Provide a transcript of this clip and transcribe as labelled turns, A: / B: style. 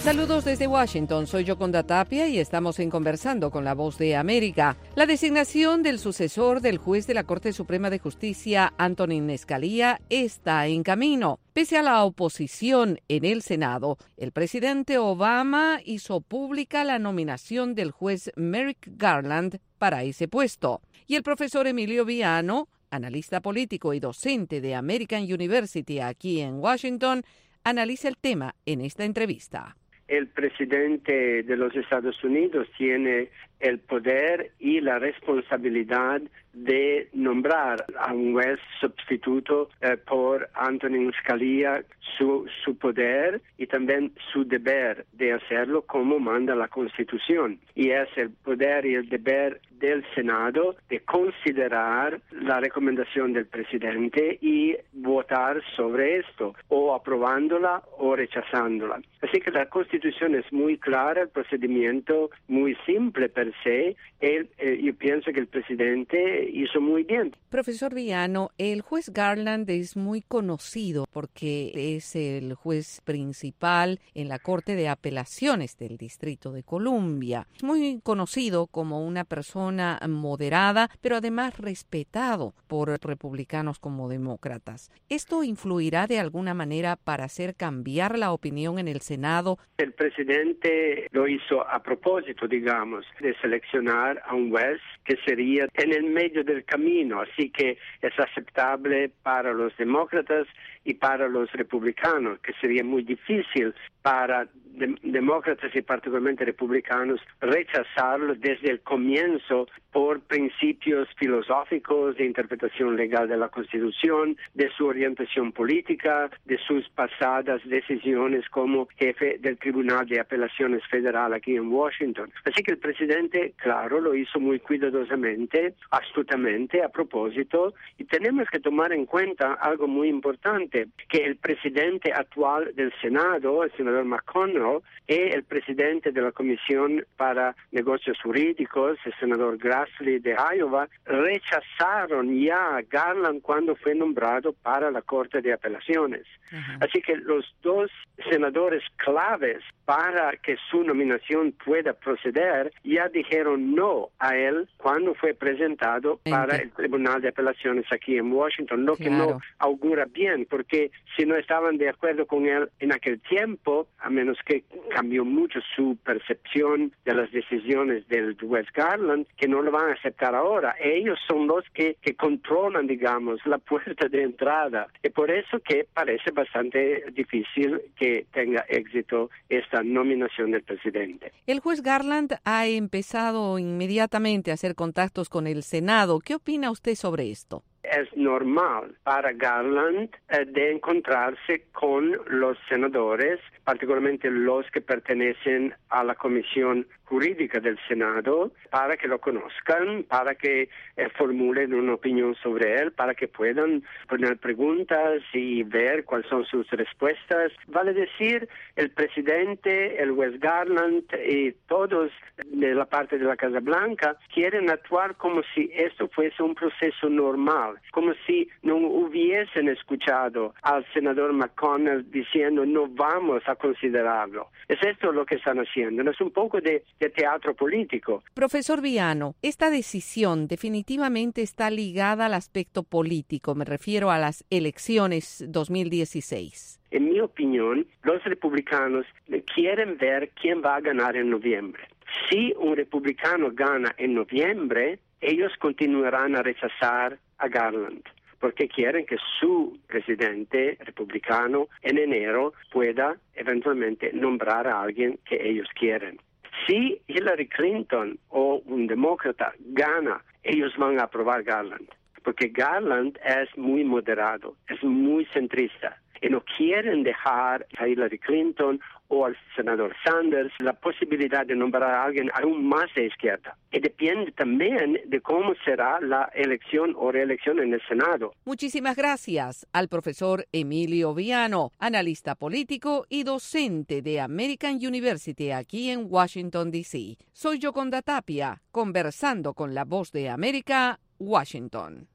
A: Saludos desde Washington, soy Yoconda Tapia y estamos en Conversando con la Voz de América. La designación del sucesor del juez de la Corte Suprema de Justicia, Antonin Scalia, está en camino. Pese a la oposición en el Senado, el presidente Obama hizo pública la nominación del juez Merrick Garland para ese puesto. Y el profesor Emilio Viano, analista político y docente de American University aquí en Washington, analiza el tema en esta entrevista.
B: El presidente de los Estados Unidos tiene el poder y la responsabilidad de nombrar a un juez sustituto por Antonin Scalia, su poder y también su deber de hacerlo como manda la Constitución. Y es el poder y el deber del Senado de considerar la recomendación del presidente y votar sobre esto, o aprobándola o rechazándola. Así que la Constitución es muy clara, el procedimiento muy simple per se. Yo pienso que el presidente hizo muy bien.
A: Profesor Viano, el juez Garland es muy conocido porque es el juez principal en la Corte de Apelaciones del Distrito de Columbia. Es muy conocido como una persona moderada, pero además respetado por republicanos como demócratas. ¿Esto influirá de alguna manera para hacer cambiar la opinión en el Senado?
B: El presidente lo hizo a propósito, digamos, de seleccionar a un juez que sería en el medio del camino, así que es aceptable para los demócratas y para los republicanos, que sería muy difícil para demócratas y particularmente republicanos rechazarlo desde el comienzo por principios filosóficos de interpretación legal de la Constitución, de su orientación política, de sus pasadas decisiones como jefe del Tribunal de Apelaciones Federal aquí en Washington. Así que el presidente, claro, lo hizo muy cuidadosamente, astutamente, a propósito, y tenemos que tomar en cuenta algo muy importante, que el presidente actual del Senado, el senador McConnell, y el presidente de la Comisión para Negocios Jurídicos, el senador Grassley de Iowa, rechazaron ya a Garland cuando fue nombrado para la Corte de Apelaciones. Así que los dos senadores claves para que su nominación pueda proceder ya dijeron no a él cuando fue presentado para el Tribunal de Apelaciones aquí en Washington, lo que no augura bien, porque si no estaban de acuerdo con él en aquel tiempo, a menos que cambió mucho su percepción de las decisiones del juez Garland, que no lo van a aceptar ahora. Ellos son los que controlan, digamos, la puerta de entrada. Y por eso que parece bastante difícil que tenga éxito esta nominación del presidente.
A: El juez Garland ha empezado inmediatamente a hacer contactos con el Senado. ¿Qué opina usted sobre esto?
B: Es normal para Garland de encontrarse con los senadores, particularmente los que pertenecen a la Comisión Jurídica del Senado, para que lo conozcan, para que formulen una opinión sobre él, para que puedan poner preguntas y ver cuáles son sus respuestas. Vale decir, el presidente, el juez Garland y todos de la parte de la Casa Blanca quieren actuar como si esto fuese un proceso normal, como si no hubiesen escuchado al senador McConnell diciendo no vamos a considerarlo. Es esto lo que están haciendo, es un poco de teatro político.
A: Profesor Viano, esta decisión definitivamente está ligada al aspecto político, me refiero a las elecciones 2016.
B: En mi opinión, los republicanos quieren ver quién va a ganar en noviembre. Si un republicano gana en noviembre, ellos continuarán a rechazar a Garland, porque quieren que su presidente republicano en enero pueda eventualmente nombrar a alguien que ellos quieren. Si Hillary Clinton o un demócrata gana, ellos van a aprobar Garland, porque Garland es muy moderado, es muy centrista, y no quieren dejar a Hillary Clinton o al senador Sanders la posibilidad de nombrar a alguien aún más de izquierda. Y depende también de cómo será la elección o reelección en el Senado.
A: Muchísimas gracias al profesor Emilio Viano, analista político y docente de American University aquí en Washington, D.C. Soy Yoconda Tapia, conversando con la Voz de América, Washington.